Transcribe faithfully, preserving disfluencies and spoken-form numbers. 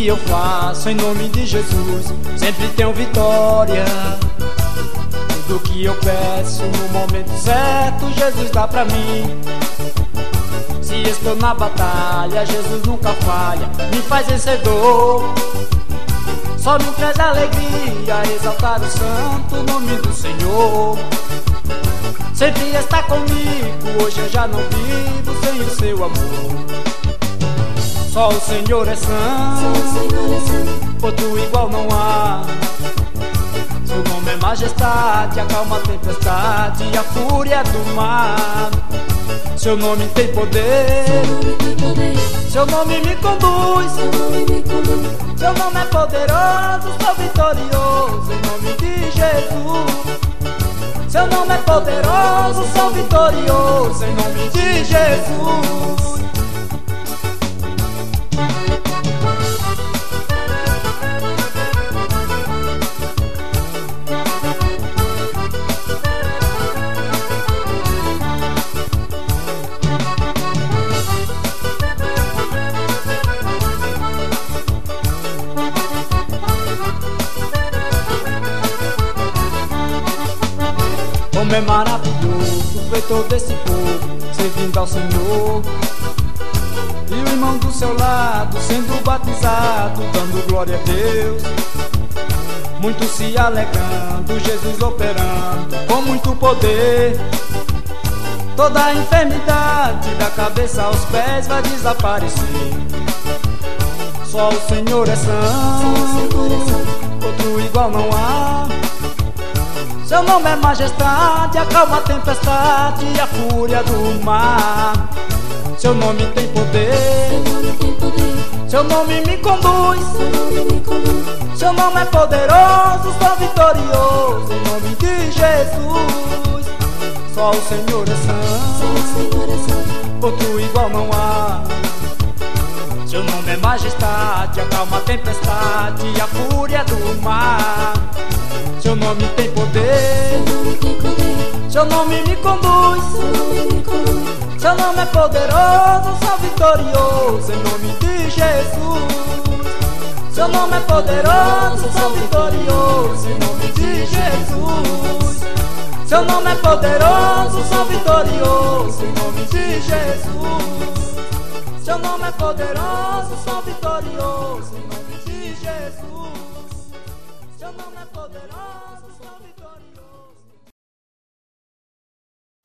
que eu faço em nome de Jesus sempre tenho vitória. Tudo que eu peço no momento certo Jesus dá pra mim. Se estou na batalha, Jesus nunca falha, me faz vencedor. Só me traz alegria exaltar o santo nome do Senhor. Sempre está comigo, hoje eu já não vivo sem o seu amor. Só o Senhor é santo, outro igual não há. Seu nome é majestade, acalma a tempestade e a fúria do mar. Seu nome tem poder, seu nome me conduz. Seu nome é poderoso, sou vitorioso em nome de Jesus. Seu nome é poderoso, sou vitorioso em nome de Jesus. Como é maravilhoso ver todo esse povo servindo ao Senhor, e o irmão do seu lado sendo batizado, dando glória a Deus. Muitos se alegrando, Jesus operando com muito poder. Toda a enfermidade da cabeça aos pés vai desaparecer. Só o Senhor é santo, outro igual não há. Seu nome é majestade, acalma a tempestade e a fúria do mar. Seu nome tem poder, seu nome me conduz. Seu nome é poderoso, sou vitorioso em nome de Jesus. Só o Senhor é santo, outro igual não há. Seu nome é majestade, acalma a tempestade e a fúria do mar. Seu nome tem poder, seu nome me conduz. Seu nome é poderoso, sou vitorioso em nome de Jesus. Seu nome é poderoso, sou vitorioso em nome de Jesus. Seu nome é poderoso, sou vitorioso em nome de Jesus. Seu nome é poderoso, sou vitorioso em nome de Jesus. Seu nome é poderoso, sou vitorioso.